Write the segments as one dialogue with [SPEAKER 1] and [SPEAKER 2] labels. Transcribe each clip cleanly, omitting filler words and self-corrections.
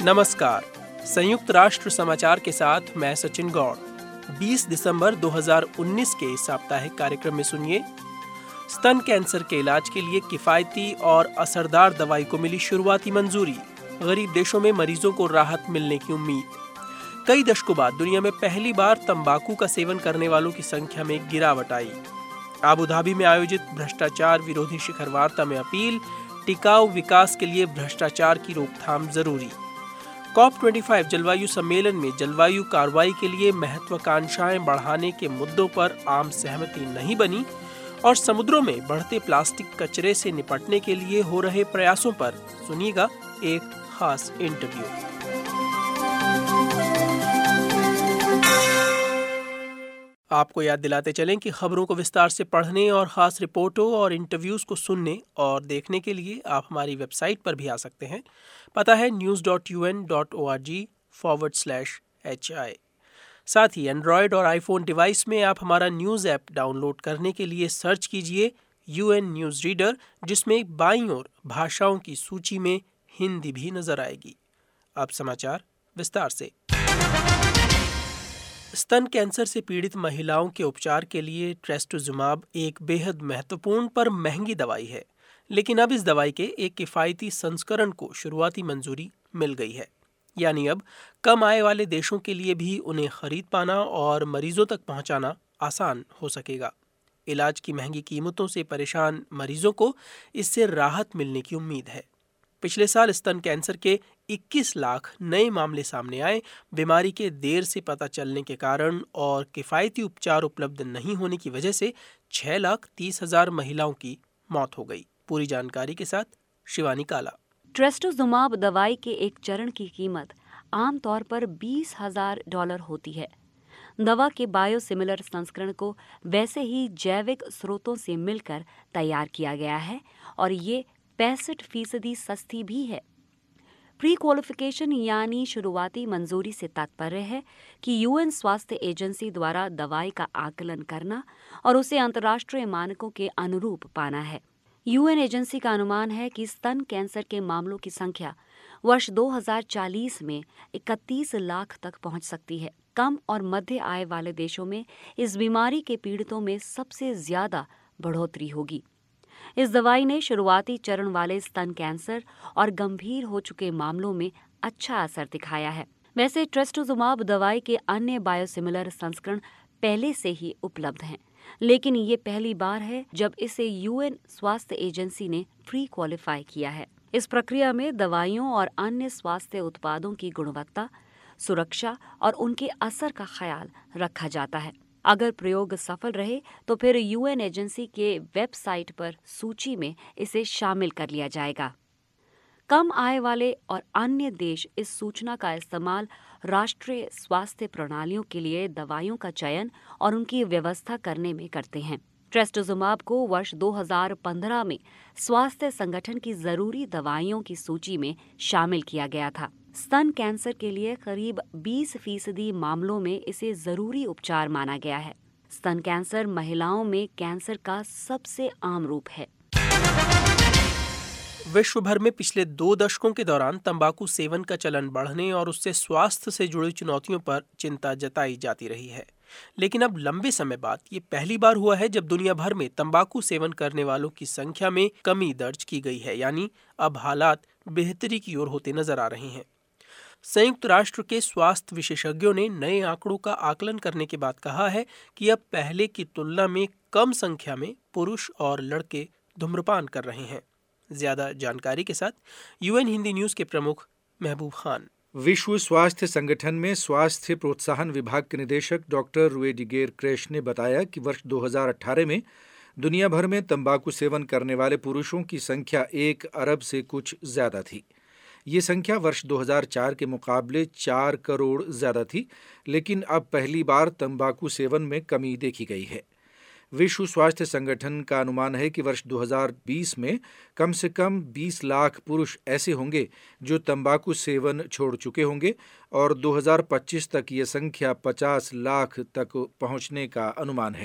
[SPEAKER 1] नमस्कार। संयुक्त राष्ट्र समाचार के साथ मैं सचिन गौड़। 20 दिसंबर 2019 के इस साप्ताहिक कार्यक्रम में सुनिए, स्तन कैंसर के इलाज के लिए किफायती और असरदार दवाई को मिली शुरुआती मंजूरी। गरीब देशों में मरीजों को राहत मिलने की उम्मीद। कई दशकों बाद दुनिया में पहली बार तंबाकू का सेवन करने वालों की संख्या में गिरावट आई। आबू धाबी में आयोजित भ्रष्टाचार विरोधी शिखर वार्ता में अपील, टिकाऊ विकास के लिए भ्रष्टाचार की रोकथाम जरूरी। COP25 जलवायु सम्मेलन में जलवायु कार्रवाई के लिए महत्वाकांक्षाएं बढ़ाने के मुद्दों पर आम सहमति नहीं बनी और समुद्रों में बढ़ते प्लास्टिक कचरे से निपटने के लिए हो रहे प्रयासों पर सुनिएगा एक खास इंटरव्यू। आपको याद दिलाते चलें कि खबरों को विस्तार से पढ़ने और खास रिपोर्टों और इंटरव्यूज को सुनने और देखने के लिए आप हमारी वेबसाइट पर भी आ सकते हैं। पता है news.un.org/hi। साथ ही एंड्रॉयड और आईफोन डिवाइस में आप हमारा न्यूज़ ऐप डाउनलोड करने के लिए सर्च कीजिए UN न्यूज़ रीडर, जिसमें बाईं ओर भाषाओं की सूची में हिंदी भी नजर आएगी। अब समाचार विस्तार से। स्तन कैंसर से पीड़ित महिलाओं के उपचार के लिए ट्रेस्टोजुमाब एक बेहद महत्वपूर्ण पर महंगी दवाई है, लेकिन अब इस दवाई के एक किफ़ायती संस्करण को शुरुआती मंजूरी मिल गई है। यानी अब कम आय वाले देशों के लिए भी उन्हें खरीद पाना और मरीजों तक पहुंचाना आसान हो सकेगा। इलाज की महंगी कीमतों से परेशान मरीजों को इससे राहत मिलने की उम्मीद है। पिछले साल स्तन कैंसर के 21 लाख नए मामले सामने आए। बीमारी के देर से पता चलने के कारण और किफ़ायती उपचार उपलब्ध नहीं होने की वजह से 6,30,000 महिलाओं की मौत हो गई। पूरी जानकारी के साथ शिवानी काला।
[SPEAKER 2] ट्रेस्टोजुमाब दवाई के एक चरण की कीमत आमतौर पर $20,000 होती है। दवा के बायोसिमिलर संस्करण को वैसे ही जैविक स्रोतों से मिलकर तैयार किया गया है और ये 65% सस्ती भी है। प्री क्वालिफिकेशन यानी शुरुआती मंजूरी से तात्पर्य है कि UN स्वास्थ्य एजेंसी द्वारा दवाई का आकलन करना और उसे अंतर्राष्ट्रीय मानकों के अनुरूप पाना है। UN एजेंसी का अनुमान है कि स्तन कैंसर के मामलों की संख्या वर्ष 2040 में 31 लाख तक पहुंच सकती है। कम और मध्य आय वाले देशों में इस बीमारी के पीड़ितों में सबसे ज्यादा बढ़ोतरी होगी। इस दवाई ने शुरुआती चरण वाले स्तन कैंसर और गंभीर हो चुके मामलों में अच्छा असर दिखाया है। वैसे ट्रेस्टोजुमाब दवाई के अन्य बायोसिमिलर संस्करण पहले से ही उपलब्ध हैं, लेकिन ये पहली बार है जब इसे UN स्वास्थ्य एजेंसी ने प्री क्वालिफाई किया है। इस प्रक्रिया में दवाइयों और अन्य स्वास्थ्य उत्पादों की गुणवत्ता, सुरक्षा और उनके असर का ख्याल रखा जाता है। अगर प्रयोग सफल रहे तो फिर UN एजेंसी के वेबसाइट पर सूची में इसे शामिल कर लिया जाएगा। कम आय वाले और अन्य देश इस सूचना का इस्तेमाल राष्ट्रीय स्वास्थ्य प्रणालियों के लिए दवाइयों का चयन और उनकी व्यवस्था करने में करते हैं। ट्रेस्टोजुमाब को वर्ष 2015 में स्वास्थ्य संगठन की जरूरी दवाइयों की सूची में शामिल किया गया था। स्तन कैंसर के लिए करीब 20% मामलों में इसे जरूरी उपचार माना गया है। स्तन कैंसर महिलाओं में कैंसर का सबसे आम रूप है।
[SPEAKER 1] विश्व भर में पिछले 2 दशकों के दौरान तंबाकू सेवन का चलन बढ़ने और उससे स्वास्थ्य से जुड़ी चुनौतियों पर चिंता जताई जाती रही है, लेकिन अब लंबे समय बाद ये पहली बार हुआ है जब दुनिया भर में तंबाकू सेवन करने वालों की संख्या में कमी दर्ज की गई है। यानी अब हालात बेहतरी की ओर होते नजर आ रहे हैं। संयुक्त राष्ट्र के स्वास्थ्य विशेषज्ञों ने नए आंकड़ों का आकलन करने के बाद कहा है कि अब पहले की तुलना में कम संख्या में पुरुष और लड़के धूम्रपान कर रहे हैं। ज्यादा जानकारी के साथ UN हिंदी न्यूज के प्रमुख महबूब खान।
[SPEAKER 3] विश्व स्वास्थ्य संगठन में स्वास्थ्य प्रोत्साहन विभाग के निदेशक डॉक्टर रुएडिगर क्रेश ने बताया कि वर्ष 2018 में दुनिया भर में तंबाकू सेवन करने वाले पुरुषों की संख्या 1 अरब से कुछ ज्यादा थी। ये संख्या वर्ष 2004 के मुकाबले 4 करोड़ ज्यादा थी, लेकिन अब पहली बार तंबाकू सेवन में कमी देखी गई है। विश्व स्वास्थ्य संगठन का अनुमान है कि वर्ष 2020 में कम से कम 20 लाख पुरुष ऐसे होंगे जो तंबाकू सेवन छोड़ चुके होंगे और 2025 तक ये संख्या 50 लाख तक पहुंचने का अनुमान है।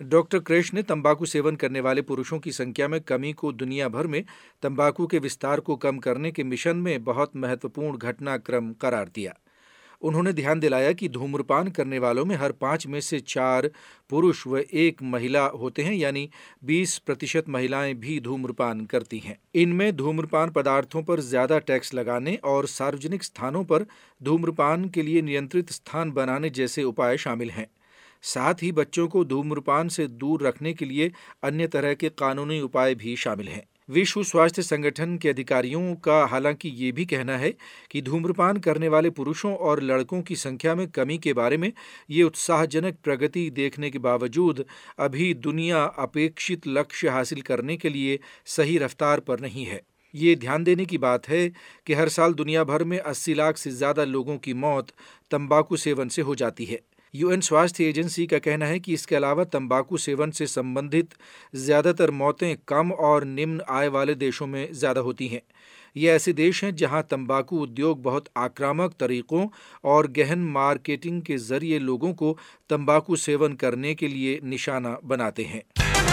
[SPEAKER 3] डॉक्टर क्रेश ने तंबाकू सेवन करने वाले पुरुषों की संख्या में कमी को दुनिया भर में तंबाकू के विस्तार को कम करने के मिशन में बहुत महत्वपूर्ण घटनाक्रम करार दिया। उन्होंने ध्यान दिलाया कि धूम्रपान करने वालों में हर 5 में से 4 पुरुष व 1 महिला होते हैं, यानी 20% महिलाएं भी धूम्रपान करती हैं। इनमें धूम्रपान पदार्थों पर ज्यादा टैक्स लगाने और सार्वजनिक स्थानों पर धूम्रपान के लिए नियंत्रित स्थान बनाने जैसे उपाय शामिल हैं। साथ ही बच्चों को धूम्रपान से दूर रखने के लिए अन्य तरह के कानूनी उपाय भी शामिल हैं। विश्व स्वास्थ्य संगठन के अधिकारियों का हालांकि ये भी कहना है कि धूम्रपान करने वाले पुरुषों और लड़कों की संख्या में कमी के बारे में ये उत्साहजनक प्रगति देखने के बावजूद अभी दुनिया अपेक्षित लक्ष्य हासिल करने के लिए सही रफ्तार पर नहीं है। ये ध्यान देने की बात है कि हर साल दुनिया भर में 80 लाख से ज़्यादा लोगों की मौत तंबाकू सेवन से हो जाती है। यूएन स्वास्थ्य एजेंसी का कहना है कि इसके अलावा तंबाकू सेवन से संबंधित ज़्यादातर मौतें कम और निम्न आय वाले देशों में ज़्यादा होती हैं। ये ऐसे देश हैं जहां तंबाकू उद्योग बहुत आक्रामक तरीक़ों और गहन मार्केटिंग के ज़रिए लोगों को तंबाकू सेवन करने के लिए निशाना बनाते हैं।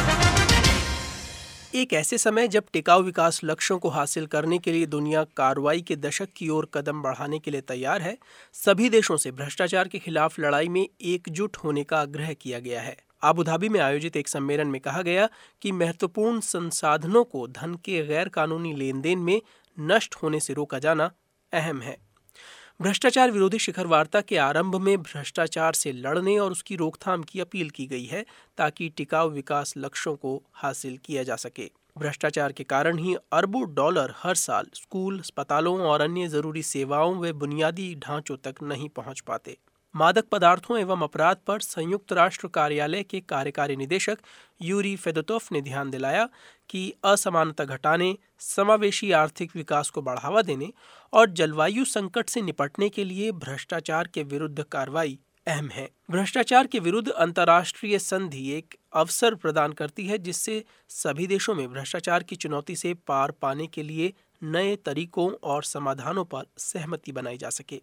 [SPEAKER 1] एक ऐसे समय जब टिकाऊ विकास लक्ष्यों को हासिल करने के लिए दुनिया कार्रवाई के दशक की ओर कदम बढ़ाने के लिए तैयार है, सभी देशों से भ्रष्टाचार के खिलाफ लड़ाई में एकजुट होने का आग्रह किया गया है। अबू धाबी में आयोजित एक सम्मेलन में कहा गया कि महत्वपूर्ण संसाधनों को धन के गैर कानूनी लेन देन में नष्ट होने से रोका जाना अहम है। भ्रष्टाचार विरोधी शिखर वार्ता के आरंभ में भ्रष्टाचार से लड़ने और उसकी रोकथाम की अपील की गई है ताकि टिकाऊ विकास लक्ष्यों को हासिल किया जा सके। भ्रष्टाचार के कारण ही अरबों डॉलर हर साल स्कूल, अस्पतालों और अन्य जरूरी सेवाओं व बुनियादी ढांचों तक नहीं पहुंच पाते। मादक पदार्थों एवं अपराध पर संयुक्त राष्ट्र कार्यालय के कार्यकारी निदेशक यूरी फेदोतोव ने ध्यान दिलाया कि असमानता घटाने, समावेशी आर्थिक विकास को बढ़ावा देने और जलवायु संकट से निपटने के लिए भ्रष्टाचार के विरुद्ध कार्रवाई अहम है। भ्रष्टाचार के विरुद्ध अंतर्राष्ट्रीय संधि एक अवसर प्रदान करती है जिससे सभी देशों में भ्रष्टाचार की चुनौती से पार पाने के लिए नए तरीकों और समाधानों पर सहमति बनाई जा सके।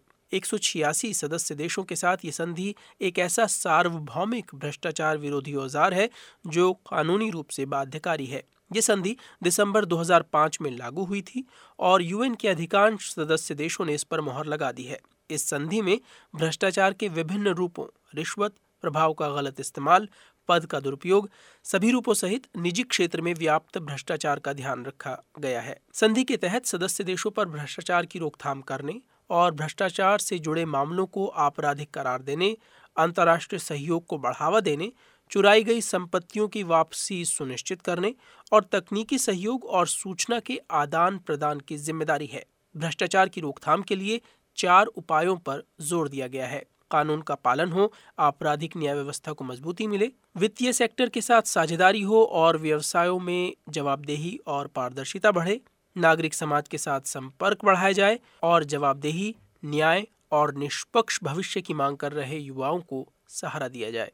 [SPEAKER 1] 186 सदस्य देशों के साथ ये संधि एक ऐसा सार्वभौमिक भ्रष्टाचार विरोधी औजार है जो कानूनी रूप से बाध्यकारी है। ये संधि दिसंबर 2005 में लागू हुई थी और यूएन के अधिकांश सदस्य देशों ने इस पर मोहर लगा दी है। इस संधि में भ्रष्टाचार के विभिन्न रूपों, रिश्वत, प्रभाव का गलत इस्तेमाल, पद का दुरुपयोग, सभी रूपों सहित निजी क्षेत्र में व्याप्त भ्रष्टाचार का ध्यान रखा गया है। संधि के तहत सदस्य देशों पर भ्रष्टाचार की रोकथाम करने और भ्रष्टाचार से जुड़े मामलों को आपराधिक करार देने, अंतर्राष्ट्रीय सहयोग को बढ़ावा देने, चुराई गई संपत्तियों की वापसी सुनिश्चित करने और तकनीकी सहयोग और सूचना के आदान प्रदान की जिम्मेदारी है। भ्रष्टाचार की रोकथाम के लिए 4 उपायों पर जोर दिया गया है। कानून का पालन हो, आपराधिक न्याय व्यवस्था को मजबूती मिले, वित्तीय सेक्टर के साथ साझेदारी हो और व्यवसायों में जवाबदेही और पारदर्शिता बढ़े, नागरिक समाज के साथ संपर्क बढ़ाया जाए और जवाबदेही, न्याय और निष्पक्ष भविष्य की मांग कर रहे युवाओं को सहारा दिया जाए।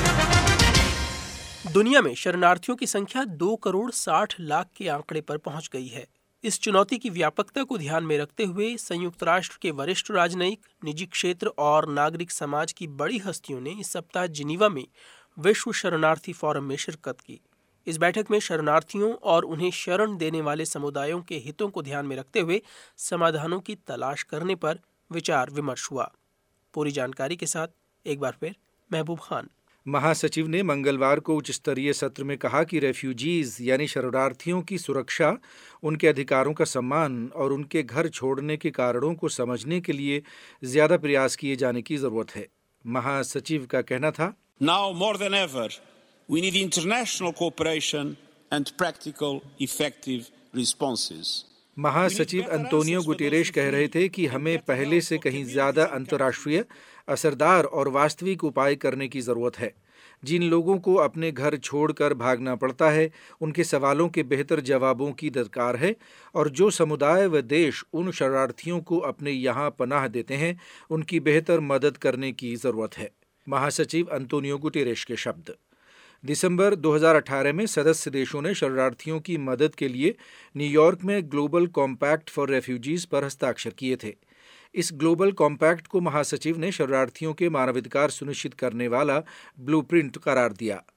[SPEAKER 1] दुनिया में शरणार्थियों की संख्या 2 करोड़ 60 लाख के आंकड़े पर पहुंच गई है। इस चुनौती की व्यापकता को ध्यान में रखते हुए संयुक्त राष्ट्र के वरिष्ठ राजनयिक, निजी क्षेत्र और नागरिक समाज की बड़ी हस्तियों ने इस सप्ताह जिनीवा में विश्व शरणार्थी फोरम में शिरकत की। इस बैठक में शरणार्थियों और उन्हें शरण देने वाले समुदायों के हितों को ध्यान में रखते हुए समाधानों की तलाश करने पर विचार विमर्श हुआ। पूरी जानकारी के साथ एक बार फिर महबूब खान।
[SPEAKER 3] महासचिव ने मंगलवार को उच्च स्तरीय सत्र में कहा कि रेफ्यूजीज यानी शरणार्थियों की सुरक्षा, उनके अधिकारों का सम्मान और उनके घर छोड़ने के कारणों को समझने के लिए ज्यादा प्रयास किए जाने की जरूरत है। महासचिव का कहना था,
[SPEAKER 4] Now more than ever, we need international cooperation and practical, effective responses.
[SPEAKER 3] महासचिव अंतोनियो गुटेरेश कह रहे थे कि हमें पहले से कहीं ज्यादा अंतर्राष्ट्रीय, असरदार और वास्तविक उपाय करने की जरूरत है। जिन लोगों को अपने घर छोड़कर भागना पड़ता है, उनके सवालों के बेहतर जवाबों की दरकार है और जो समुदाय व देश उन शरणार्थियों को अपने यहाँ पनाह देते हैं, उनकी बेहतर मदद करने की जरूरत है। महासचिव अंतोनियो गुटेरेश के शब्द। दिसंबर 2018 में सदस्य देशों ने शरणार्थियों की मदद के लिए न्यूयॉर्क में ग्लोबल कॉम्पैक्ट फॉर रेफ्यूजीज पर हस्ताक्षर किए थे। इस ग्लोबल कॉम्पैक्ट को महासचिव ने शरणार्थियों के मानवाधिकार सुनिश्चित करने वाला ब्लूप्रिंट करार दिया।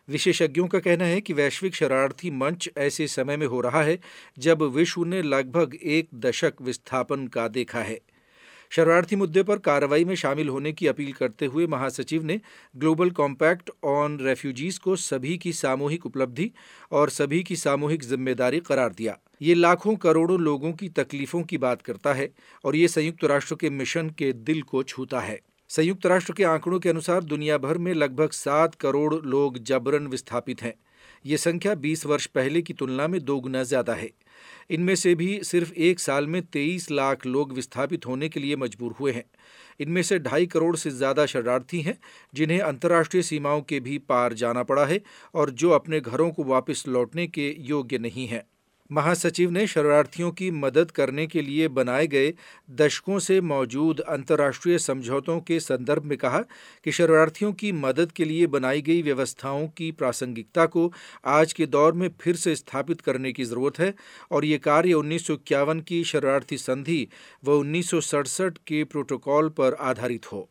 [SPEAKER 3] विशेषज्ञों का कहना है कि वैश्विक शरणार्थी मंच ऐसे समय में हो रहा है जब विश्व ने लगभग 1 दशक विस्थापन का देखा है। शरणार्थी मुद्दे पर कार्रवाई में शामिल होने की अपील करते हुए महासचिव ने ग्लोबल कॉम्पैक्ट ऑन रेफ्यूजीज को सभी की सामूहिक उपलब्धि और सभी की सामूहिक जिम्मेदारी करार दिया। ये लाखों करोड़ों लोगों की तकलीफों की बात करता है और ये संयुक्त राष्ट्र के मिशन के दिल को छूता है। संयुक्त राष्ट्र के आंकड़ों के अनुसार दुनिया भर में लगभग 7 करोड़ लोग जबरन विस्थापित हैं। ये संख्या 20 वर्ष पहले की तुलना में 2 गुना ज्यादा है। इनमें से भी सिर्फ 1 साल में 23 लाख लोग विस्थापित होने के लिए मजबूर हुए हैं। इनमें से 2.5 करोड़ से ज़्यादा शरणार्थी हैं जिन्हें अंतर्राष्ट्रीय सीमाओं के भी पार जाना पड़ा है और जो अपने घरों को वापस लौटने के योग्य नहीं हैं। महासचिव ने शरणार्थियों की मदद करने के लिए बनाए गए दशकों से मौजूद अंतर्राष्ट्रीय समझौतों के संदर्भ में कहा कि शरणार्थियों की मदद के लिए बनाई गई व्यवस्थाओं की प्रासंगिकता को आज के दौर में फिर से स्थापित करने की ज़रूरत है और ये कार्य 1951 की शरणार्थी संधि व 1967 के प्रोटोकॉल पर आधारित हो।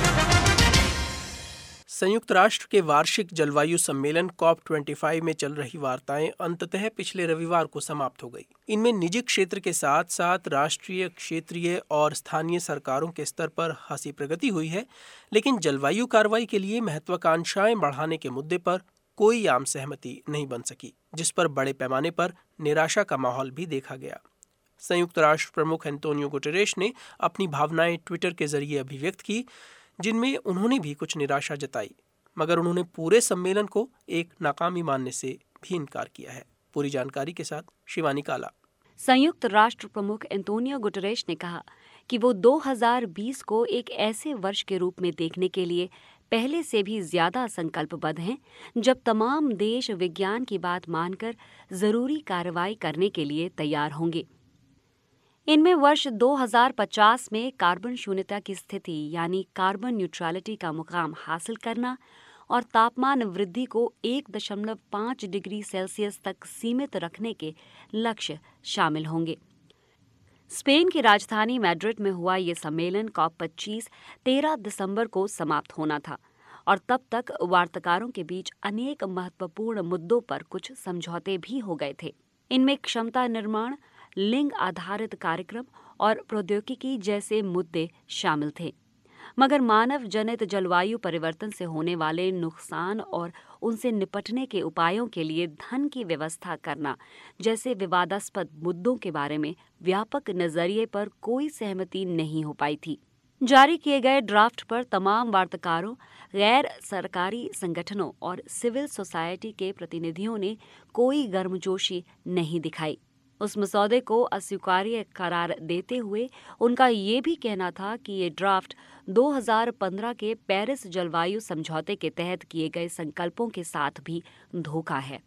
[SPEAKER 1] संयुक्त राष्ट्र के वार्षिक जलवायु सम्मेलन COP25 में चल रही वार्ताएं अंततः पिछले रविवार को समाप्त हो गई। इनमें निजी क्षेत्र के साथ साथ राष्ट्रीय, क्षेत्रीय और स्थानीय सरकारों के स्तर पर खासी प्रगति हुई है, लेकिन जलवायु कार्रवाई के लिए महत्वाकांक्षाएं बढ़ाने के मुद्दे पर कोई आम सहमति नहीं बन सकी, जिस पर बड़े पैमाने पर निराशा का माहौल भी देखा गया। संयुक्त राष्ट्र प्रमुख एंटोनियो गुटेरेश ने अपनी भावनाएं ट्विटर के जरिए अभिव्यक्त की, जिनमें उन्होंने भी कुछ निराशा जताई, मगर उन्होंने पूरे सम्मेलन को एक नाकामी मानने से भी इनकार किया है। पूरी जानकारी के साथ शिवानी काला।
[SPEAKER 2] संयुक्त राष्ट्र प्रमुख एंटोनियो गुटेरेश ने कहा कि वो 2020 को एक ऐसे वर्ष के रूप में देखने के लिए पहले से भी ज्यादा संकल्पबद्ध हैं जब तमाम देश विज्ञान की बात मानकर जरूरी कार्रवाई करने के लिए तैयार होंगे। इनमें वर्ष 2050 में कार्बन शून्यता की स्थिति यानी कार्बन न्यूट्रलिटी का मुकाम हासिल करना और तापमान वृद्धि को 1.5 डिग्री सेल्सियस तक सीमित रखने के लक्ष्य शामिल होंगे। स्पेन की राजधानी मैड्रिड में हुआ ये सम्मेलन COP25 13 दिसंबर को समाप्त होना था और तब तक वार्ताकारों के बीच अनेक महत्वपूर्ण मुद्दों पर कुछ समझौते भी हो गए थे। इनमें क्षमता निर्माण, लिंग आधारित कार्यक्रम और प्रौद्योगिकी जैसे मुद्दे शामिल थे, मगर मानव जनित जलवायु परिवर्तन से होने वाले नुकसान और उनसे निपटने के उपायों के लिए धन की व्यवस्था करना जैसे विवादास्पद मुद्दों के बारे में व्यापक नजरिए पर कोई सहमति नहीं हो पाई थी। जारी किए गए ड्राफ्ट पर तमाम वार्ताकारों, गैर सरकारी संगठनों और सिविल सोसाइटी के प्रतिनिधियों ने कोई गर्मजोशी नहीं दिखाई। उस मसौदे को अस्वीकार्य करार देते हुए उनका ये भी कहना था कि ये ड्राफ्ट 2015 के पेरिस जलवायु समझौते के तहत किए गए संकल्पों के साथ भी धोखा है।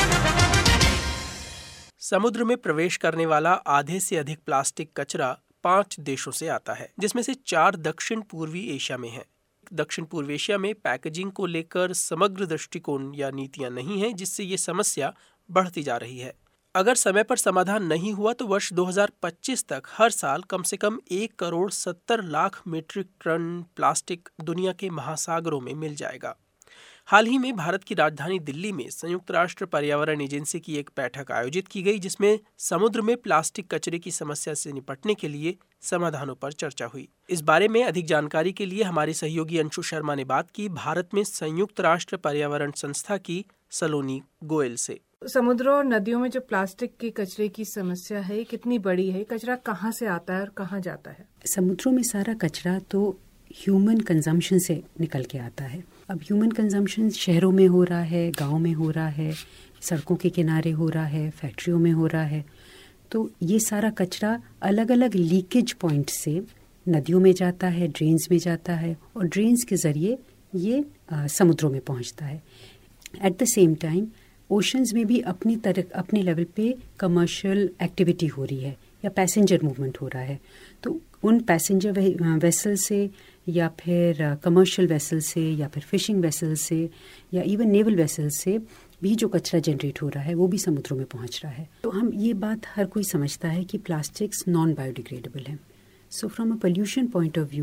[SPEAKER 1] समुद्र में प्रवेश करने वाला आधे से अधिक प्लास्टिक कचरा 5 देशों से आता है, जिसमें से 4 दक्षिण पूर्वी एशिया में हैं। दक्षिण पूर्व एशिया में पैकेजिंग को लेकर समग्र दृष्टिकोण या नीतियां नहीं हैं, जिससे ये समस्या बढ़ती जा रही है। अगर समय पर समाधान नहीं हुआ तो वर्ष 2025 तक हर साल कम से कम 1.70 करोड़ मीट्रिक टन प्लास्टिक दुनिया के महासागरों में मिल जाएगा। हाल ही में भारत की राजधानी दिल्ली में संयुक्त राष्ट्र पर्यावरण एजेंसी की एक बैठक आयोजित की गई, जिसमें समुद्र में प्लास्टिक कचरे की समस्या से निपटने के लिए समाधानों पर चर्चा हुई। इस बारे में अधिक जानकारी के लिए हमारी सहयोगी अंशु शर्मा ने बात की भारत में संयुक्त राष्ट्र पर्यावरण संस्था की सलोनी गोयल से।
[SPEAKER 5] समुद्रों और नदियों में जो प्लास्टिक के कचरे की समस्या है कितनी बड़ी है? कचरा कहाँ से आता है और कहाँ जाता है?
[SPEAKER 6] समुद्रों में सारा कचरा तो ह्यूमन कंजम्पशन से निकल के आता है। अब ह्यूमन कंजम्पशन शहरों में हो रहा है, गांव में हो रहा है, सड़कों के किनारे हो रहा है, फैक्ट्रियों में हो रहा है। तो ये सारा कचरा अलग अलग लीकेज पॉइंट से नदियों में जाता है, ड्रेन्स में जाता है और ड्रेन्स के ज़रिए ये समुद्रों में पहुंचता है। At the same time oceans में भी अपने लेवल पे कमर्शियल एक्टिविटी हो रही है या पैसेंजर मूवमेंट हो रहा है। तो उन पैसेंजर वेसल से या फिर कमर्शियल वेसल से या फिर फिशिंग वेसल से या इवन नेवल वेसल से भी जो कचरा जनरेट हो रहा है वो भी समुद्रों में पहुंच रहा है। तो हम ये बात हर कोई समझता है कि प्लास्टिक्स नॉन बायोडिग्रेडेबल है। So from a pollution point of view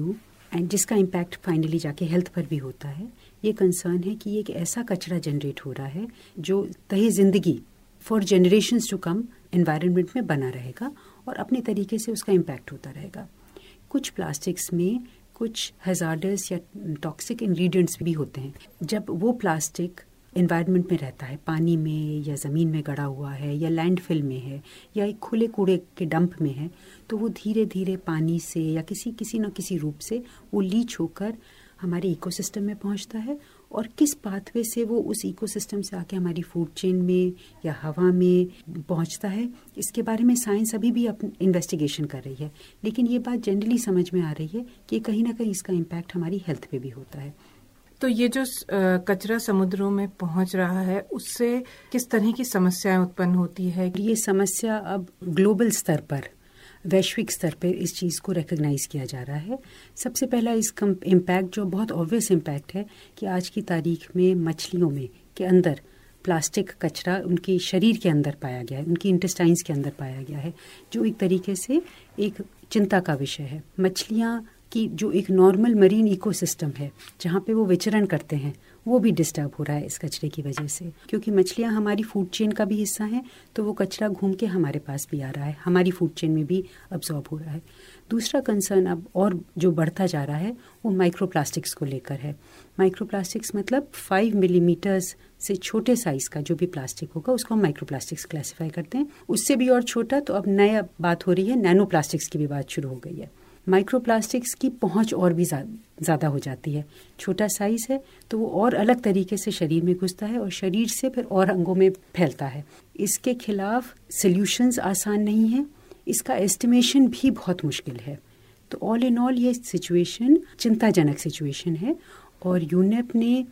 [SPEAKER 6] and जिसका इम्पैक्ट फाइनली जाके हेल्थ पर भी होता है। ये कंसर्न है कि ये एक ऐसा कचरा जनरेट हो रहा है जो तहे ज़िंदगी for generations to come environment में बना रहेगा और अपने तरीके से उसका इम्पैक्ट होता रहेगा। कुछ प्लास्टिक्स में कुछ हज़ार्डस या टॉक्सिक इंग्रेडिएंट्स भी होते हैं। जब वो प्लास्टिक एनवायरनमेंट में रहता है, पानी में या ज़मीन में गड़ा हुआ है या लैंडफिल में है या एक खुले कूड़े के डंप में है, तो वो धीरे धीरे पानी से या किसी न किसी रूप से वो लीच होकर हमारे इकोसिस्टम में पहुंचता है और किस पाथवे से वो उस इकोसिस्टम से आके हमारी फूड चेन में या हवा में पहुंचता है, इसके बारे में साइंस अभी भी इन्वेस्टिगेशन कर रही है। लेकिन ये बात जनरली समझ में आ रही है कि कहीं ना कहीं इसका इम्पैक्ट हमारी हेल्थ पे भी होता है।
[SPEAKER 5] तो ये जो कचरा समुद्रों में पहुंच रहा है, उससे किस तरह की समस्याएं उत्पन्न होती है?
[SPEAKER 6] ये समस्या अब ग्लोबल स्तर पर, वैश्विक स्तर पर इस चीज़ को रिकग्नाइज किया जा रहा है। सबसे पहला इसका इम्पैक्ट जो बहुत ऑब्वियस इम्पैक्ट है कि आज की तारीख में मछलियों में के अंदर प्लास्टिक कचरा उनके शरीर के अंदर पाया गया है, उनकी इंटेस्टाइन्स के अंदर पाया गया है, जो एक तरीके से एक चिंता का विषय है। मछलियाँ कि जो एक नॉर्मल मरीन इकोसिस्टम है जहाँ पे वो विचरण करते हैं, वो भी डिस्टर्ब हो रहा है इस कचरे की वजह से। क्योंकि मछलियाँ हमारी फूड चेन का भी हिस्सा हैं, तो वो कचरा घूम के हमारे पास भी आ रहा है, हमारी फूड चेन में भी अब्जॉर्ब हो रहा है। दूसरा कंसर्न अब और जो बढ़ता जा रहा है वो माइक्रोप्लास्टिक्स को लेकर है। माइक्रोप्लास्टिक्स मतलब 5 मिलीमीटर्स से छोटे साइज का जो भी प्लास्टिक होगा उसको हम माइक्रोप्लास्टिक्स क्लासिफाई करते हैं। उससे भी और छोटा तो अब नया बात हो रही है, नैनो प्लास्टिक्स की भी बात शुरू हो गई है। माइक्रोप्लास्टिक्स की पहुंच और भी ज़्यादा हो जाती है। छोटा साइज़ है तो वो और अलग तरीके से शरीर में घुसता है और शरीर से फिर और अंगों में फैलता है। इसके खिलाफ सॉल्यूशंस आसान नहीं है, इसका एस्टिमेशन भी बहुत मुश्किल है। तो ऑल इन ऑल ये सिचुएशन चिंताजनक सिचुएशन है और यूनेप ने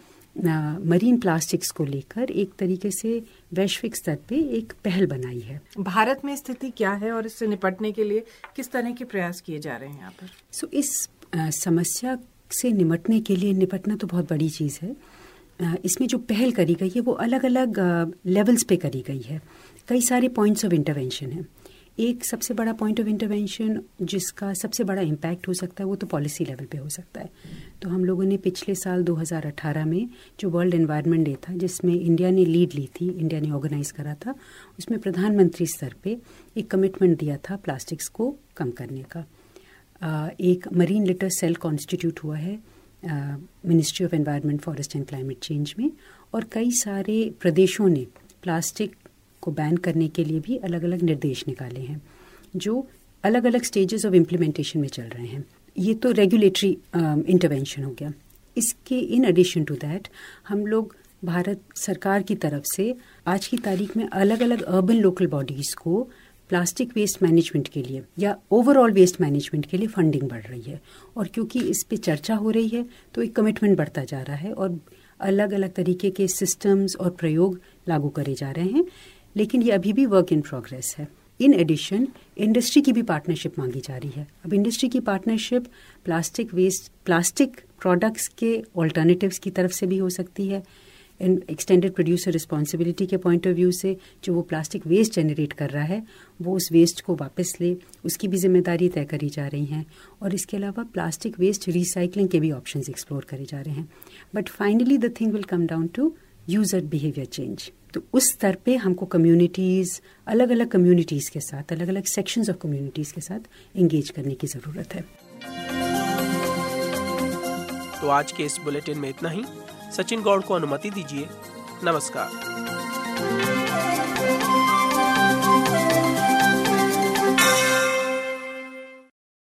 [SPEAKER 6] मरीन प्लास्टिक्स को लेकर एक तरीके से वैश्विक स्तर पे एक पहल बनाई है।
[SPEAKER 5] भारत में स्थिति क्या है और इससे निपटने के लिए किस तरह के प्रयास किए जा रहे हैं यहाँ पर?
[SPEAKER 6] इस समस्या से निपटना तो बहुत बड़ी चीज़ है। इसमें जो पहल करी गई है वो अलग अलग लेवल्स पे करी गई है। कई सारे पॉइंट्स ऑफ इंटरवेंशन हैं। एक सबसे बड़ा पॉइंट ऑफ इंटरवेंशन जिसका सबसे बड़ा इम्पैक्ट हो सकता है वो तो पॉलिसी लेवल पे हो सकता है। तो हम लोगों ने पिछले साल 2018 में जो वर्ल्ड एनवायरनमेंट डे था, जिसमें इंडिया ने लीड ली थी, इंडिया ने ऑर्गेनाइज करा था, उसमें प्रधानमंत्री स्तर पे एक कमिटमेंट दिया था प्लास्टिक्स को कम करने का। एक मरीन लिटर सेल कॉन्स्टिट्यूट हुआ है ministry of environment, forest and climate change में, और कई सारे प्रदेशों ने प्लास्टिक को बैन करने के लिए भी अलग अलग निर्देश निकाले हैं जो अलग अलग स्टेजेस ऑफ इम्प्लीमेंटेशन में चल रहे हैं। ये तो रेगुलेटरी इंटरवेंशन हो गया। इसके इन एडिशन टू दैट हम लोग भारत सरकार की तरफ से आज की तारीख में अलग अलग अर्बन लोकल बॉडीज़ को प्लास्टिक वेस्ट मैनेजमेंट के लिए या ओवरऑल वेस्ट मैनेजमेंट के लिए फंडिंग बढ़ रही है। और क्योंकि इस पे चर्चा हो रही है तो एक कमिटमेंट बढ़ता जा रहा है और अलग अलग तरीके के सिस्टम्स और प्रयोग लागू करे जा रहे हैं। लेकिन ये अभी भी वर्क इन प्रोग्रेस है। इन एडिशन इंडस्ट्री की भी पार्टनरशिप मांगी जा रही है। अब इंडस्ट्री की partnership plastic waste, plastic products के ऑल्टरनेटिव्स की तरफ से भी हो सकती है। एक्सटेंडेड प्रोड्यूसर रिस्पॉन्सिबिलिटी के पॉइंट ऑफ व्यू से जो वो प्लास्टिक वेस्ट जनरेट कर रहा है वो उस वेस्ट को वापस ले, उसकी भी जिम्मेदारी तय करी जा रही हैं। और इसके अलावा प्लास्टिक वेस्ट रिसाइकलिंग के भी ऑप्शंस एक्सप्लोर करे जा रहे हैं। But finally the thing will come down to user behaviour change. तो उस स्तर पे हमको कम्युनिटीज़, अलग अलग कम्युनिटीज़ के साथ, अलग अलग सेक्शंस ऑफ कम्युनिटीज़ के साथ एंगेज करने की ज़रूरत है।
[SPEAKER 1] तो आज के इस बुलेटिन में इतना ही। सचिन गौड़ को अनुमति दीजिए। नमस्कार।